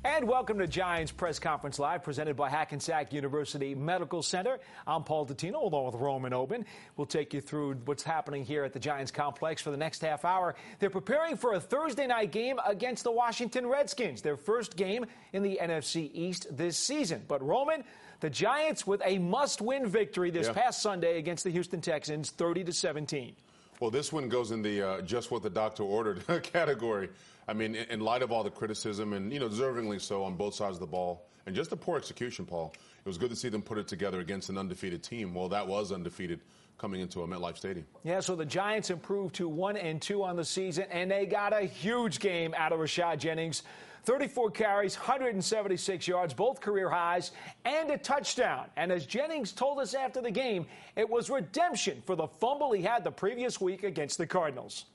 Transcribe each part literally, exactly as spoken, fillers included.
And welcome to Giants Press Conference Live, presented by Hackensack University Medical Center. I'm Paul Dottino, along with Roman Oben. We'll take you through what's happening here at the Giants complex for the next half hour. They're preparing for a Thursday night game against the Washington Redskins, their first game in the N F C East this season. But Roman, the Giants with a must-win victory this yeah. past Sunday against the Houston Texans, thirty to seventeen. Well, this one goes in the uh, just what the doctor ordered category. I mean, in light of all the criticism, and, you know, deservingly so on both sides of the ball, and just the poor execution, Paul, it was good to see them put it together against an undefeated team. Well, that was undefeated coming into a MetLife Stadium. Yeah, so the Giants improved to one and two on the season, and they got a huge game out of Rashad Jennings. thirty-four carries, one hundred seventy-six yards, both career highs, and a touchdown. And as Jennings told us after the game, it was redemption for the fumble he had the previous week against the Cardinals.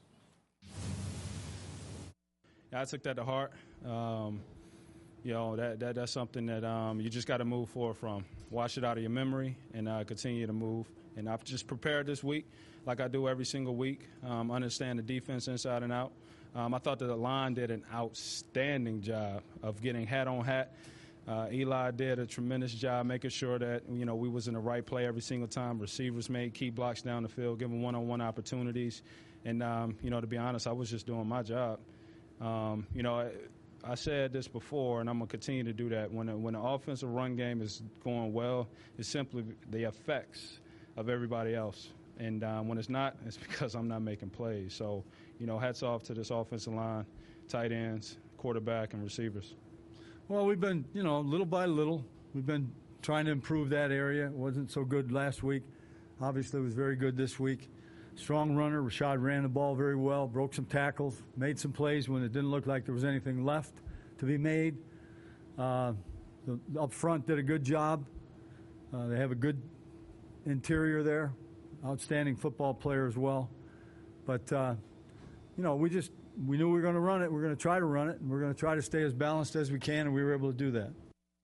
Yeah, I took that to heart. Um, you know, that, that that's something that um, you just got to move forward from. Wash it out of your memory and uh, continue to move. And I've just prepared this week like I do every single week, um, understand the defense inside and out. Um, I thought that the line did an outstanding job of getting hat on hat. Uh, Eli did a tremendous job making sure that, you know, we was in the right play every single time. Receivers made key blocks down the field, giving one-on-one opportunities. And, um, you know, to be honest, I was just doing my job. Um, you know, I, I said this before, and I'm going to continue to do that. When, a, when the offensive run game is going well, it's simply the effects of everybody else. And um, when it's not, it's because I'm not making plays. So, you know, hats off to this offensive line, tight ends, quarterback, and receivers. Well, we've been, you know, little by little, we've been trying to improve that area. It wasn't so good last week. Obviously, it was very good this week. Strong runner. Rashad ran the ball very well, broke some tackles, made some plays when it didn't look like there was anything left to be made. Uh, the, up front did a good job. Uh, they have a good interior there. Outstanding football player as well. But, uh, you know, we just we knew we were going to run it. We're going to try to run it, and we're going to try to stay as balanced as we can, and we were able to do that.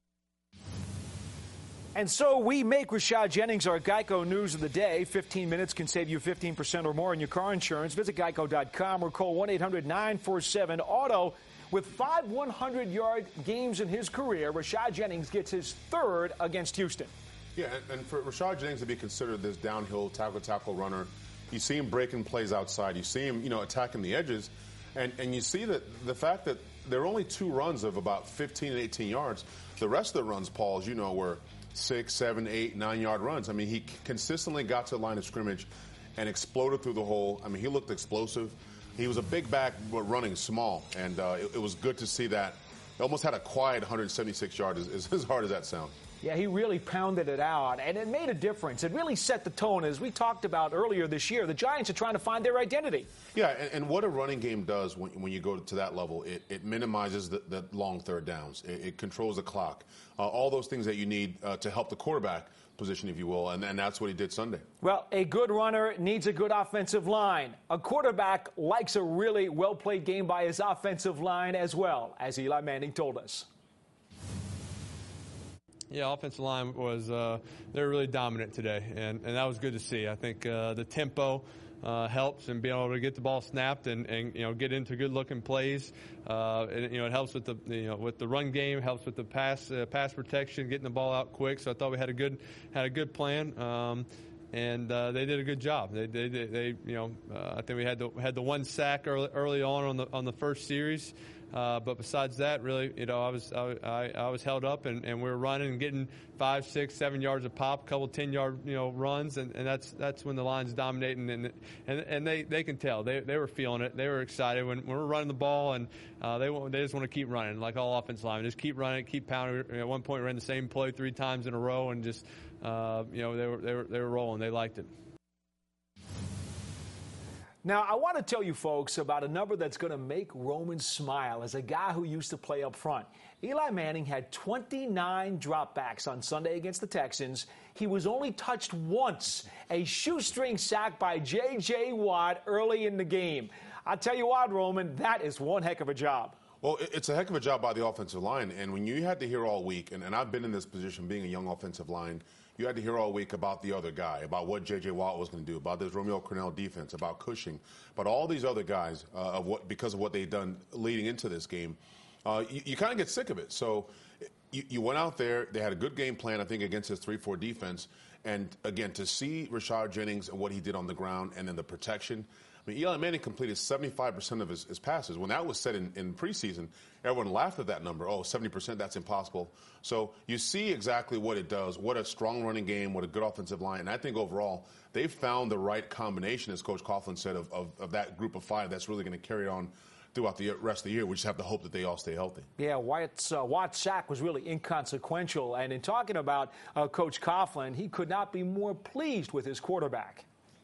And so we make Rashad Jennings our Geico News of the Day. fifteen minutes can save you fifteen percent or more in your car insurance. Visit geico dot com or call one eight hundred nine four seven auto. With five hundred-yard games in his career, Rashad Jennings gets his third against Houston. Yeah, and, and for Rashad Jennings to be considered this downhill tackle-tackle runner, you see him breaking plays outside. You see him, you know, attacking the edges. And, and you see that the fact that there are only two runs of about fifteen and eighteen yards. The rest of the runs, Paul, as you know, were six, seven, eight, nine-yard runs. I mean, he consistently got to the line of scrimmage and exploded through the hole. I mean, he looked explosive. He was a big back, but running small, and uh, it, it was good to see that. He almost had a quiet one hundred seventy-six yards, as, as hard as that sounds. Yeah, he really pounded it out, and it made a difference. It really set the tone. As we talked about earlier this year, the Giants are trying to find their identity. Yeah, and, and what a running game does when, when you go to that level, it, it minimizes the, the long third downs. It, it controls the clock. Uh, all those things that you need uh, to help the quarterback position, if you will, and, and that's what he did Sunday. Well, a good runner needs a good offensive line. A quarterback likes a really well-played game by his offensive line as well, as Eli Manning told us. Yeah, offensive line was uh, they were really dominant today, and, and that was good to see. I think uh, the tempo uh, helps, and being able to get the ball snapped and, and you know get into good-looking plays. Uh, and, you know, it helps with the you know with the run game, helps with the pass uh, pass protection, getting the ball out quick. So I thought we had a good had a good plan. Um, And uh, they did a good job. They, they, they, they you know, uh, I think we had the had the one sack early, early on on the on the first series. Uh, but besides that, really, you know, I was I, I was held up, and, and we were running and getting five, six, seven yards a pop, a couple ten-yard, you know, runs, and, and that's that's when the line's dominating, and and and they, they can tell they they were feeling it. They were excited when, when we're running the ball, and uh, they they just want to keep running, like all offensive linemen, just keep running, keep pounding. At one point, we ran the same play three times in a row, and just uh, you know they were they were they were rolling. They liked it. Now, I want to tell you folks about a number that's going to make Roman smile as a guy who used to play up front. Eli Manning had twenty-nine dropbacks on Sunday against the Texans. He was only touched once, a shoestring sack by J J. Watt early in the game. I'll tell you what, Roman, that is one heck of a job. Well, it's a heck of a job by the offensive line. And when you had to hear all week, and, and I've been in this position being a young offensive line, you had to hear all week about the other guy, about what J J. Watt was going to do, about this Romeo Crennel defense, about Cushing, but all these other guys, uh, of what because of what they've done leading into this game. uh, you, you kind of get sick of it. So you, you went out there. They had a good game plan, I think, against his three four defense. And, again, to see Rashad Jennings and what he did on the ground and then the protection. I mean, Eli Manning completed seventy-five percent of his, his passes. When that was said in, in preseason, everyone laughed at that number. Oh, seventy percent, that's impossible. So you see exactly what it does, what a strong running game, what a good offensive line. And I think overall they've found the right combination, as Coach Coughlin said, of, of, of that group of five that's really going to carry on throughout the rest of the year. We just have to hope that they all stay healthy. Yeah, Wyatt's, uh, Watt's sack was really inconsequential. And in talking about uh, Coach Coughlin, he could not be more pleased with his quarterback.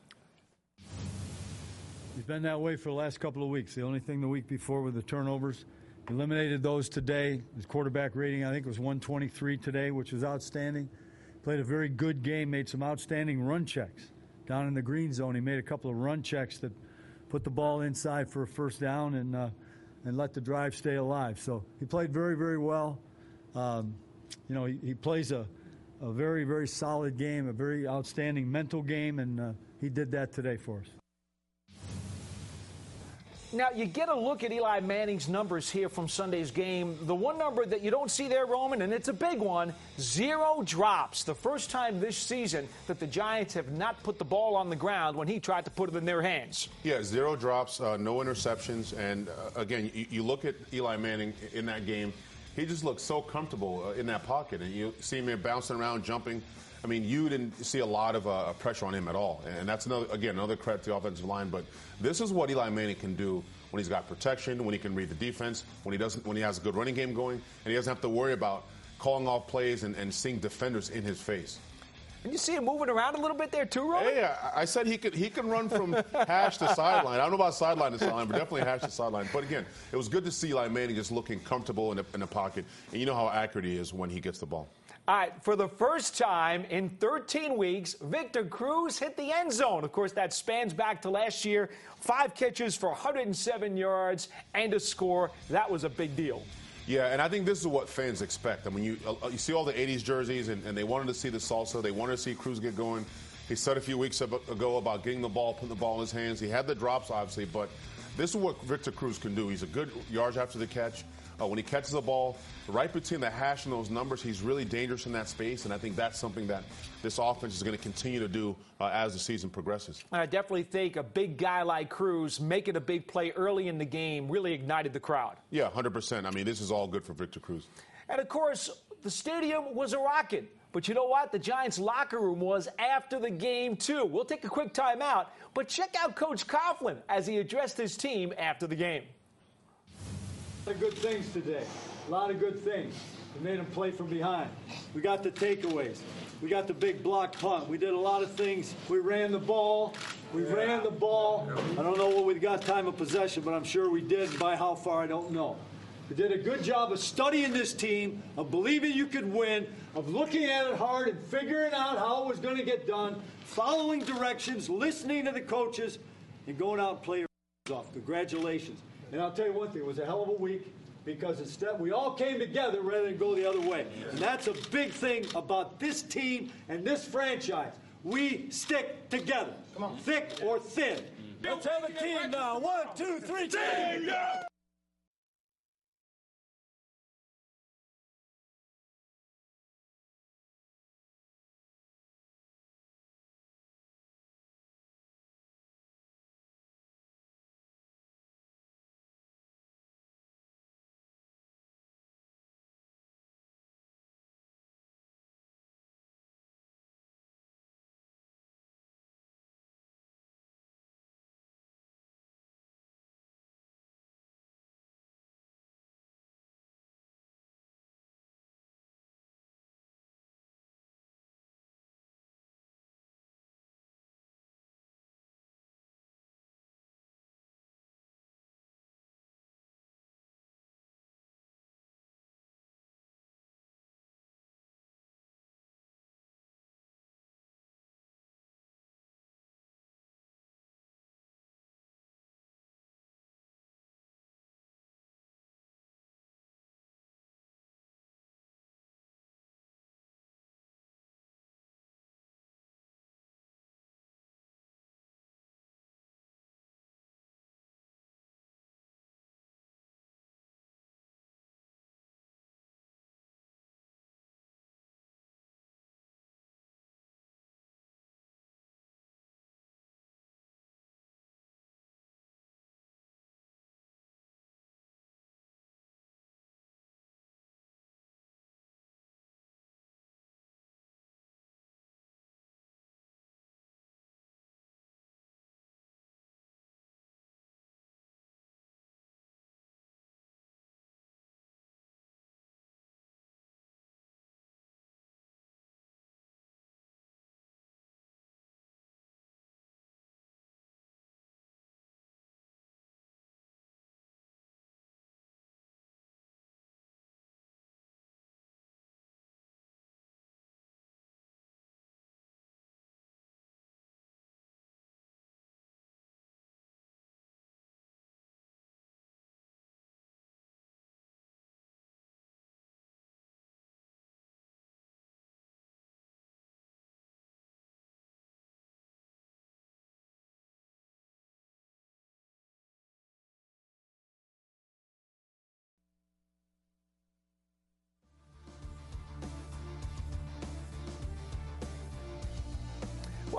He's been that way for the last couple of weeks. The only thing the week before were the turnovers. Eliminated those today. His quarterback rating, I think, was one twenty-three today, which was outstanding. Played a very good game, made some outstanding run checks. Down in the green zone, he made a couple of run checks that put the ball inside for a first down and uh, and let the drive stay alive. So he played very, very well. Um, you know, he, he plays a, a very, very solid game, a very outstanding mental game, and uh, he did that today for us. Now, you get a look at Eli Manning's numbers here from Sunday's game. The one number that you don't see there, Roman, and it's a big one, zero drops. The first time this season that the Giants have not put the ball on the ground when he tried to put it in their hands. Yeah, zero drops, uh, no interceptions. And, uh, again, you, you look at Eli Manning in that game, he just looked so comfortable uh, in that pocket. And you see him bouncing around, jumping. I mean, you didn't see a lot of uh, pressure on him at all. And that's, another again, another credit to the offensive line. But this is what Eli Manning can do when he's got protection, when he can read the defense, when he doesn't, when he has a good running game going, and he doesn't have to worry about calling off plays and, and seeing defenders in his face. And you see him moving around a little bit there too, Roman? Yeah, I said he could he can run from hash to sideline. I don't know about sideline to sideline, but definitely hash to sideline. But again, it was good to see Eli Manning just looking comfortable in the, in the pocket. And you know how accurate he is when he gets the ball. All right, for the first time in thirteen weeks, Victor Cruz hit the end zone. Of course, that spans back to last year. Five catches for one hundred seven yards and a score. That was a big deal. Yeah, and I think this is what fans expect. I mean, you uh, you see all the eighties jerseys, and, and they wanted to see the salsa. They wanted to see Cruz get going. He said a few weeks ago about getting the ball, putting the ball in his hands. He had the drops, obviously, but this is what Victor Cruz can do. He's a good yards after the catch. Uh, when he catches the ball, right between the hash and those numbers, he's really dangerous in that space, and I think that's something that this offense is going to continue to do uh, as the season progresses. I definitely think a big guy like Cruz making a big play early in the game really ignited the crowd. Yeah, one hundred percent. I mean, this is all good for Victor Cruz. And, of course, the stadium was a rocket. But you know what? The Giants' locker room was after the game, too. We'll take a quick timeout, but check out Coach Coughlin as he addressed his team after the game. A lot of good things today. A lot of good things. We made them play from behind. We got the takeaways. We got the big block punt. We did a lot of things. We ran the ball. We yeah. ran the ball. I don't know what we got time of possession, but I'm sure we did. By how far, I don't know. We did a good job of studying this team, of believing you could win, of looking at it hard and figuring out how it was going to get done, following directions, listening to the coaches, and going out and playing off. Congratulations. And I'll tell you one thing, it was a hell of a week because instead we all came together rather than go the other way. And that's a big thing about this team and this franchise. We stick together, Come on. thick or thin. Let's have a team now. One, two, three, team!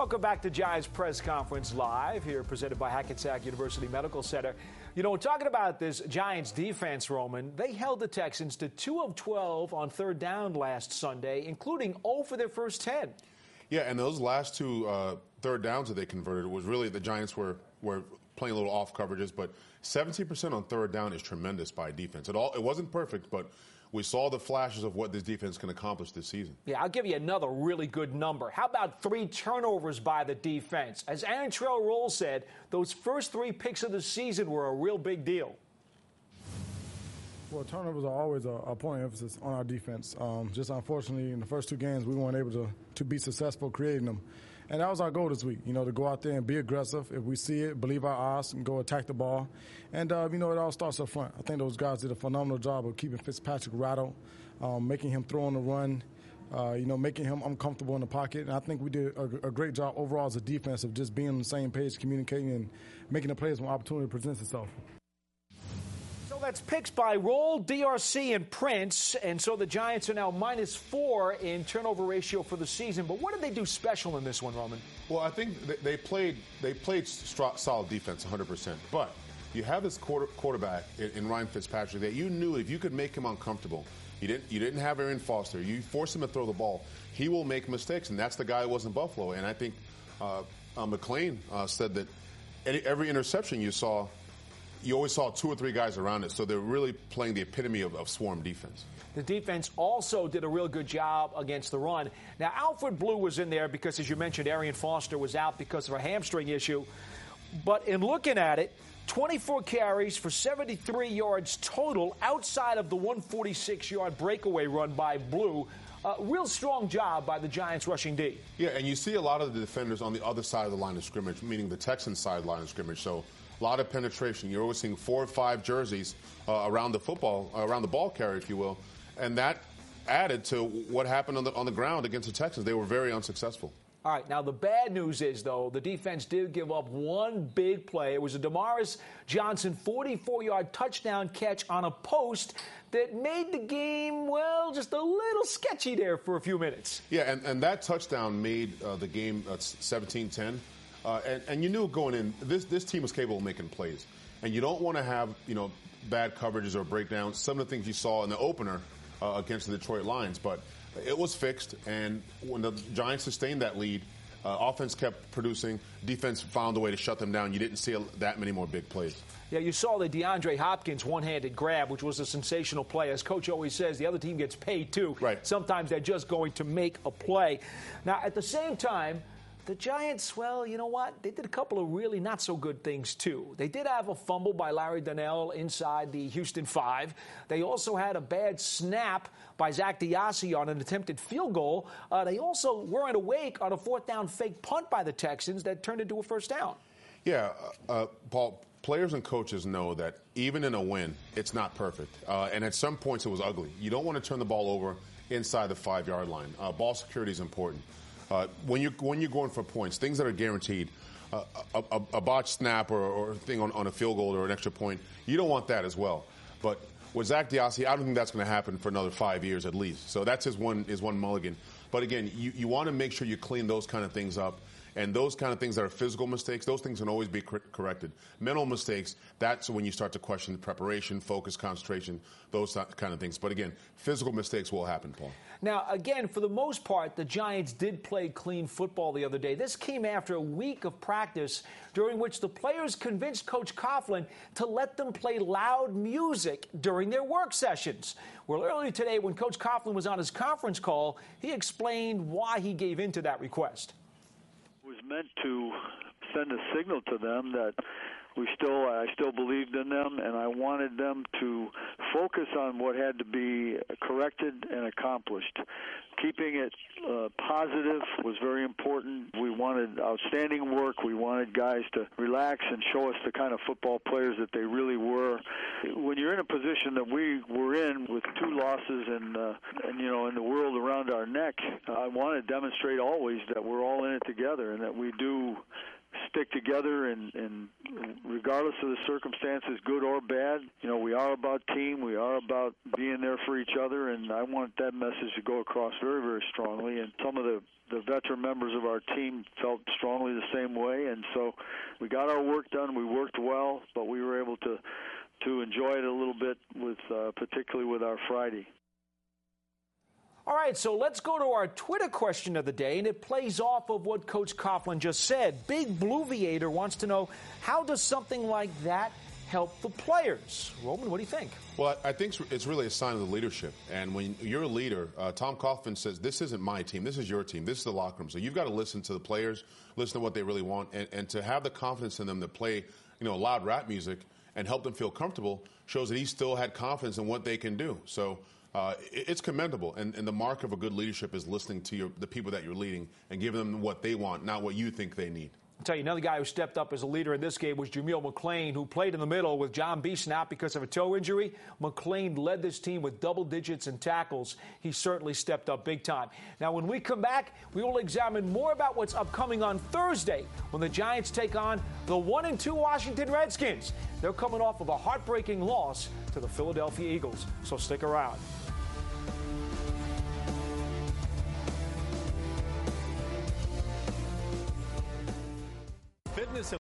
Welcome back to Giants Press Conference Live, here presented by Hackensack University Medical Center. You know, talking about this Giants defense, Roman, they held the Texans to two of twelve on third down last Sunday, including zero for their first ten. Yeah, and those last two uh, third downs that they converted was really the Giants were, were playing a little off coverages, but seventeen percent on third down is tremendous by defense. It all it wasn't perfect, but we saw the flashes of what this defense can accomplish this season. Yeah, I'll give you another really good number. How about three turnovers by the defense? As Aaron Trell said, those first three picks of the season were a real big deal. Well, turnovers are always a, a point of emphasis on our defense. Um, just unfortunately, in the first two games, we weren't able to, to be successful creating them. And that was our goal this week, you know, to go out there and be aggressive. If we see it, believe our eyes, and go attack the ball. And, uh, you know, it all starts up front. I think those guys did a phenomenal job of keeping Fitzpatrick rattled, um, making him throw on the run, uh, you know, making him uncomfortable in the pocket. And I think we did a, a great job overall as a defense of just being on the same page, communicating and making the plays when opportunity presents itself. So that's picks by Roll, D R C, and Prince. And so the Giants are now minus four in turnover ratio for the season. But what did they do special in this one, Roman? Well, I think they played they played solid defense one hundred percent. But you have this quarter, quarterback in, in Ryan Fitzpatrick that you knew if you could make him uncomfortable, you didn't you didn't have Arian Foster, you force him to throw the ball, he will make mistakes. And that's the guy who was in Buffalo. And I think uh, uh, McClain uh, said that every interception you saw, you always saw two or three guys around it, so they're really playing the epitome of, of swarm defense. The defense also did a real good job against the run. Now, Alfred Blue was in there because, as you mentioned, Arian Foster was out because of a hamstring issue. But in looking at it, twenty-four carries for seventy-three yards total outside of the one forty-six yard breakaway run by Blue. Uh, real strong job by the Giants rushing D. Yeah, and you see a lot of the defenders on the other side of the line of scrimmage, meaning the Texans side of the line of scrimmage. So a lot of penetration. You're always seeing four or five jerseys uh, around the football, uh, around the ball carrier, if you will. And that added to what happened on the, on the ground against the Texans. They were very unsuccessful. All right, now the bad news is, though, the defense did give up one big play. It was a Damaris Johnson forty-four yard touchdown catch on a post that made the game, well, just a little sketchy there for a few minutes. Yeah, and, and that touchdown made uh, the game uh, seventeen ten. Uh, and, and you knew going in, this this team was capable of making plays. And you don't want to have, you know, bad coverages or breakdowns. Some of the things you saw in the opener uh, against the Detroit Lions. But it was fixed, and when the Giants sustained that lead, uh, offense kept producing. Defense found a way to shut them down. You didn't see a, that many more big plays. Yeah, you saw the DeAndre Hopkins one-handed grab, which was a sensational play. As Coach always says, the other team gets paid, too. Right. Sometimes they're just going to make a play. Now, at the same time, the Giants, well, you know what? They did a couple of really not so good things, too. They did have a fumble by Larry Donnell inside the Houston five. They also had a bad snap by Zach DiAsi on an attempted field goal. Uh, they also weren't awake on a fourth down fake punt by the Texans that turned into a first down. Yeah, uh, Paul, players and coaches know that even in a win, it's not perfect. Uh, and at some points, it was ugly. You don't want to turn the ball over inside the five yard line. Uh, ball security is important. Uh, when you're when you're going for points, things that are guaranteed, uh, a, a, a botched snap or, or thing on, on a field goal or an extra point, you don't want that as well. But with Zach DiAsi, I don't think that's going to happen for another five years at least. So that's his one his one mulligan. But again, you, you want to make sure you clean those kind of things up. And those kind of things that are physical mistakes, those things can always be cor- corrected. Mental mistakes, that's when you start to question the preparation, focus, concentration, those kind of things. But again, physical mistakes will happen, Paul. Now, again, for the most part, the Giants did play clean football the other day. This came after a week of practice during which the players convinced Coach Coughlin to let them play loud music during their work sessions. Well, earlier today, when Coach Coughlin was on his conference call, he explained why he gave in to that request. Was meant to send a signal to them that we still, I still believed in them, and I wanted them to focus on what had to be corrected and accomplished. Keeping it uh, positive was very important. We wanted outstanding work. We wanted guys to relax and show us the kind of football players that they really were. When you're in a position that we were in with two losses and, uh, and you know, in the world around our neck, I want to demonstrate always that we're all in it together and that we do stick together, and, and regardless of the circumstances, good or bad, you know, we are about team. We are about being there for each other, and I want that message to go across very, very strongly. And some of the, the veteran members of our team felt strongly the same way, and so we got our work done. We worked well, but we were able to to enjoy it a little bit, with uh, particularly with our Friday. All right, so let's go to our Twitter question of the day, and it plays off of what Coach Coughlin just said. Big Blueviator wants to know, how does something like that help the players? Roman, what do you think? Well, I think it's really a sign of the leadership. And when you're a leader, uh, Tom Coughlin says, this isn't my team, this is your team, this is the locker room. So you've got to listen to the players, listen to what they really want, and, and to have the confidence in them to play, you know, loud rap music and help them feel comfortable shows that he still had confidence in what they can do. So Uh, it's commendable, and, and the mark of a good leadership is listening to your, the people that you're leading and giving them what they want, not what you think they need. I'll tell you, another guy who stepped up as a leader in this game was Jameel McClain, who played in the middle with John Beeson out because of a toe injury. McClain led this team with double digits in tackles. He certainly stepped up big time. Now, when we come back, we will examine more about what's upcoming on Thursday when the Giants take on the one and two Washington Redskins. They're coming off of a heartbreaking loss to the Philadelphia Eagles, so stick around. Fitness and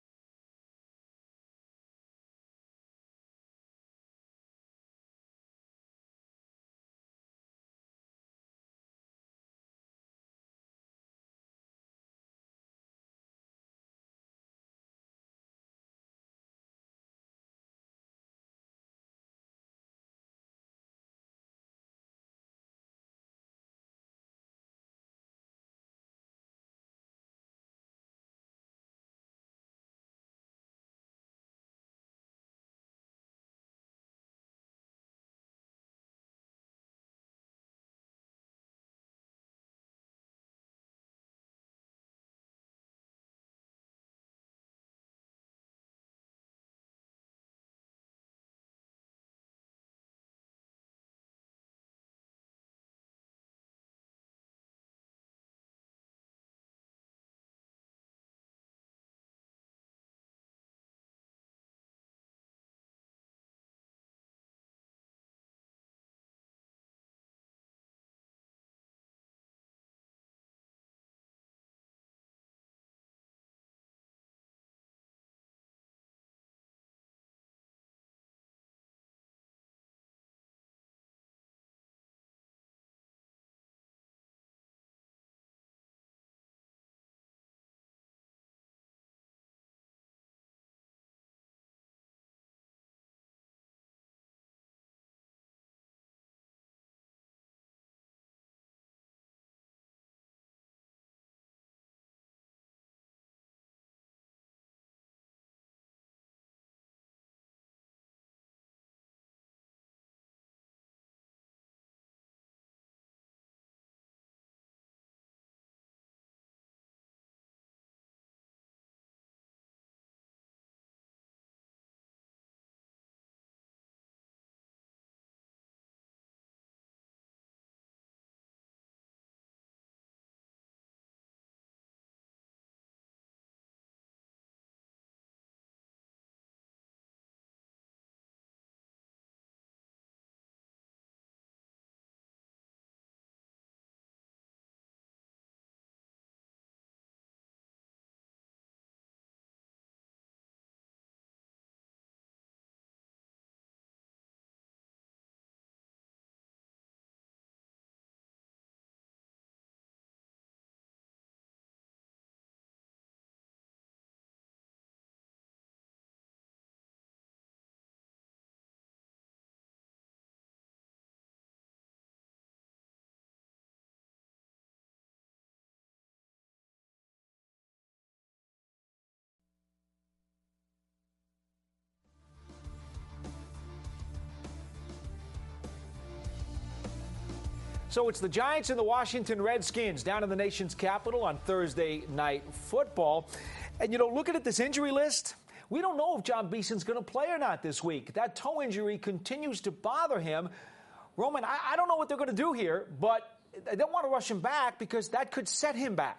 So it's the Giants and the Washington Redskins down in the nation's capital on Thursday Night Football. And, you know, looking at this injury list, we don't know if John Beeson's going to play or not this week. That toe injury continues to bother him. Roman, I, I don't know what they're going to do here, but they don't want to rush him back because that could set him back.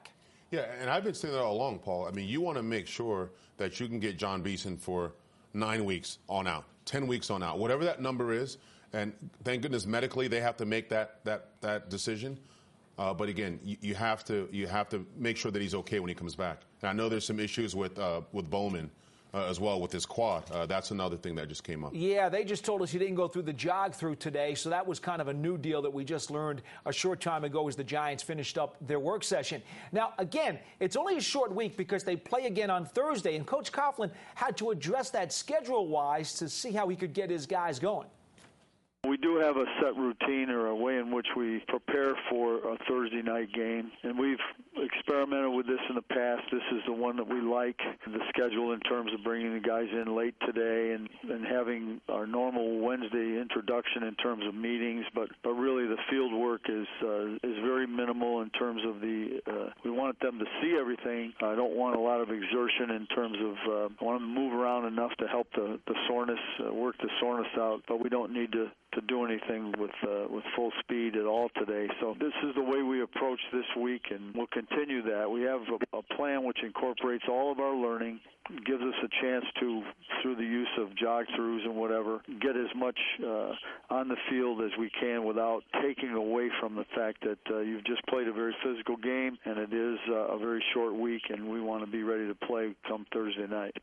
Yeah, and I've been saying that all along, Paul. I mean, you want to make sure that you can get John Beeson for nine weeks on out, ten weeks on out, whatever that number is. And thank goodness medically they have to make that that that decision. Uh, but again, you, you have to you have to make sure that he's okay when he comes back. And I know there's some issues with uh, with Bowman uh, as well with his quad. Uh, that's another thing that just came up. Yeah, they just told us he didn't go through the jog through today, so that was kind of a new deal that we just learned a short time ago as the Giants finished up their work session. Now, again, it's only a short week because they play again on Thursday, and Coach Coughlin had to address that schedule-wise to see how he could get his guys going. We do have a set routine or a way in which we prepare for a Thursday night game, and we've experimented with this in the past. This is the one that we like, the schedule in terms of bringing the guys in late today and, and having our normal Wednesday introduction in terms of meetings, but, but really the field work is uh, is very minimal in terms of the, uh, we want them to see everything. I don't want a lot of exertion in terms of, uh, I want them to move around enough to help the, the soreness, uh, work the soreness out, but we don't need to to do anything with uh, with full speed at all today. So this is the way we approach this week, and we'll continue that. We have a, a plan which incorporates all of our learning, gives us a chance to, through the use of jog-throughs and whatever, get as much uh, on the field as we can without taking away from the fact that uh, you've just played a very physical game, and it is uh, a very short week, and we want to be ready to play come Thursday night.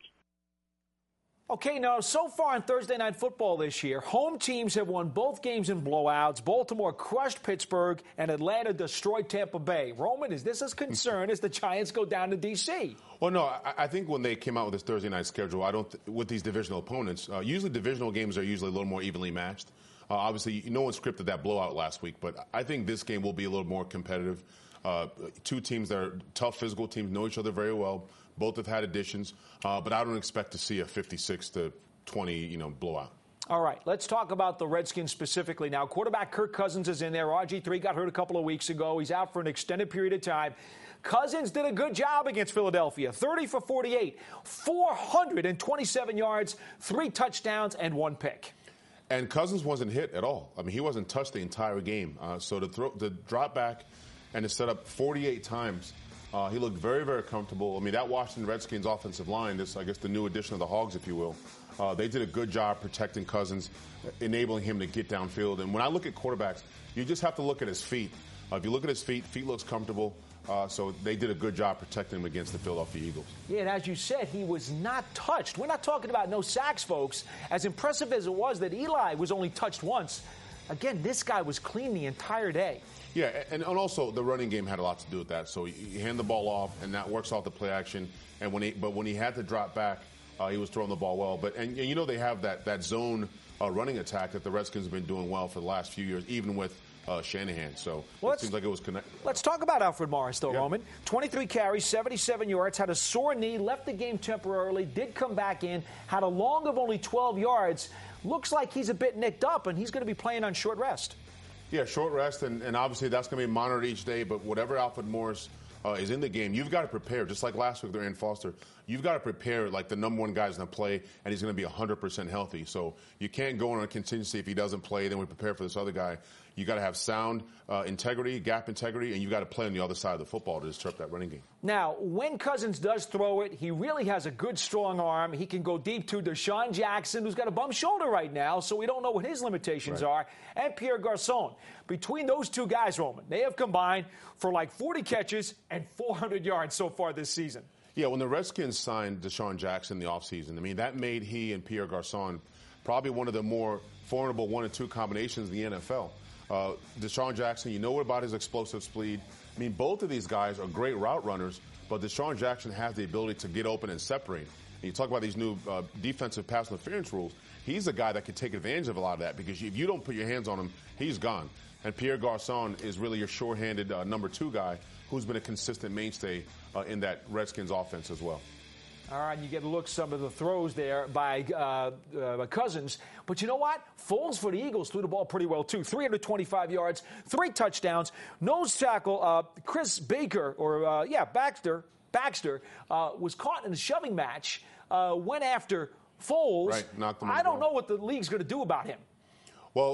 Okay, now, so far in Thursday Night Football this year, home teams have won both games in blowouts. Baltimore crushed Pittsburgh, and Atlanta destroyed Tampa Bay. Roman, is this as concerned as the Giants go down to D C? Well, no, I, I think when they came out with this Thursday night schedule, I don't th- with these divisional opponents, uh, usually divisional games are usually a little more evenly matched. Uh, obviously, no one scripted that blowout last week, but I think this game will be a little more competitive. Uh, two teams that are tough physical teams, know each other very well. Both have had additions, uh, but I don't expect to see a fifty-six to twenty, you know, blowout. All right, let's talk about the Redskins specifically now. Quarterback Kirk Cousins is in there. R G three got hurt a couple of weeks ago. He's out for an extended period of time. Cousins did a good job against Philadelphia. thirty for forty-eight, four hundred twenty-seven yards, three touchdowns, and one pick. And Cousins wasn't hit at all. I mean, he wasn't touched the entire game. Uh, so to throw, to drop back and to set up forty-eight times, Uh, he looked very, very comfortable. I mean, that Washington Redskins offensive line, this, I guess, the new addition of the Hogs, if you will, uh, they did a good job protecting Cousins, enabling him to get downfield. And when I look at quarterbacks, you just have to look at his feet. Uh, if you look at his feet, feet looks comfortable. Uh, so they did a good job protecting him against the Philadelphia Eagles. Yeah, and as you said, he was not touched. We're not talking about no sacks, folks. As impressive as it was that Eli was only touched once, again, this guy was clean the entire day. Yeah, and, and also the running game had a lot to do with that. So you, you hand the ball off, and that works off the play action. And when he, but when he had to drop back, uh, he was throwing the ball well. But and, and you know they have that that zone uh, running attack that the Redskins have been doing well for the last few years, even with uh, Shanahan. So well, it seems like it was connected. Let's talk about Alfred Morris, though, yeah. Roman. twenty-three carries, seventy-seven yards, had a sore knee, left the game temporarily, did come back in, had a long of only twelve yards. Looks like he's a bit nicked up, and he's going to be playing on short rest. Yeah, short rest, and, and obviously that's going to be monitored each day. But whatever Alfred Morris uh, is in the game, you've got to prepare. Just like last week, with Arian Foster, you've got to prepare like the number one guy's going to play, and he's going to be one hundred percent healthy. So you can't go on a contingency if he doesn't play, then we prepare for this other guy. You got to have sound uh, integrity, gap integrity, and you got to play on the other side of the football to disrupt that running game. Now, when Cousins does throw it, he really has a good, strong arm. He can go deep to Deshaun Jackson, who's got a bum shoulder right now, so we don't know what his limitations right. are, and Pierre Garçon. Between those two guys, Roman, they have combined for like forty catches and four hundred yards so far this season. Yeah, when the Redskins signed Deshaun Jackson in the offseason, I mean, that made he and Pierre Garçon probably one of the more formidable one and two combinations in the N F L. Uh, Deshaun Jackson, you know about his explosive speed. I mean, both of these guys are great route runners, but Deshaun Jackson has the ability to get open and separate. And you talk about these new uh, defensive pass interference rules. He's a guy that can take advantage of a lot of that because if you don't put your hands on him, he's gone. And Pierre Garçon is really your sure-handed uh, number two guy who's been a consistent mainstay uh, in that Redskins offense as well. All right, you get to look some of the throws there by uh, uh, Cousins. But you know what? Foles for the Eagles threw the ball pretty well, too. three hundred twenty-five yards, three touchdowns. Nose tackle, uh, Chris Baker, or, uh, yeah, Baxter, Baxter uh, was caught in a shoving match, uh, went after Foles. Right, knocked him I don't down. know what the league's going to do about him. Well,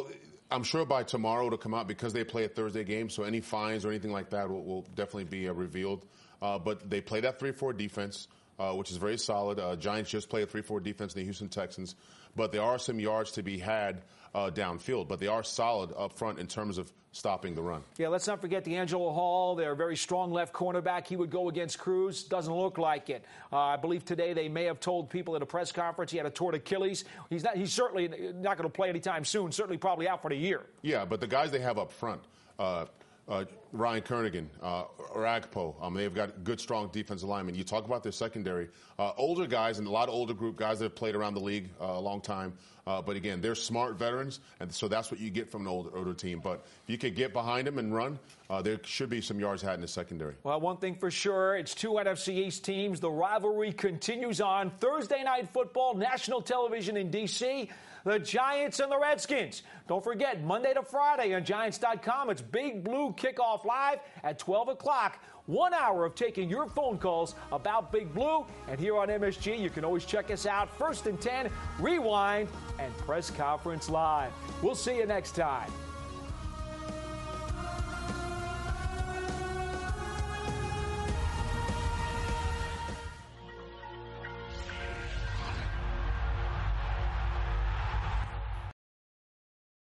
I'm sure by tomorrow it'll come out because they play a Thursday game, so any fines or anything like that will, will definitely be uh, revealed. Uh, but they play that three four defense, uh, which is very solid. Uh, Giants just play a three four defense in the Houston Texans, but there are some yards to be had uh, downfield. But they are solid up front in terms of stopping the run. Yeah, let's not forget D'Angelo Hall, their very strong left cornerback. He would go against Cruz. Doesn't look like it. Uh, I believe today they may have told people at a press conference he had a torn Achilles. He's not. He's certainly not going to play anytime soon. Certainly probably out for the year. Yeah, but the guys they have up front, uh, uh, Ryan Kernigan, uh, Ragpo, um, they've got good, strong defensive linemen. You talk about their secondary. Uh, older guys and a lot of older group guys that have played around the league uh, a long time. Uh, but again, they're smart veterans, and so that's what you get from an older, older team. But if you could get behind them and run, uh, there should be some yards had in the secondary. Well, one thing for sure, it's two N F C East teams. The rivalry continues on. Thursday night football, national television in D C, the Giants and the Redskins. Don't forget, Monday to Friday on Giants dot com, it's Big Blue Kickoff Live at twelve o'clock. One hour of taking your phone calls about Big Blue. And here on M S G, you can always check us out. First and ten, Rewind, and Press Conference Live. We'll see you next time.